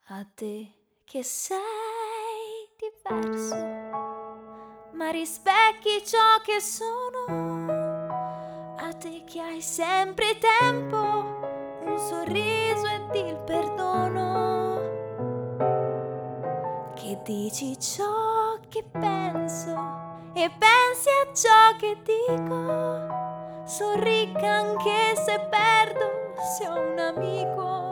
A te che sei diverso, ma rispecchi ciò che sono. A te che hai sempre tempo, un sorriso ed il perdono. Che dici ciò che penso e pensi a ciò che dico. Sorricca anche se perdo, se ho un amico.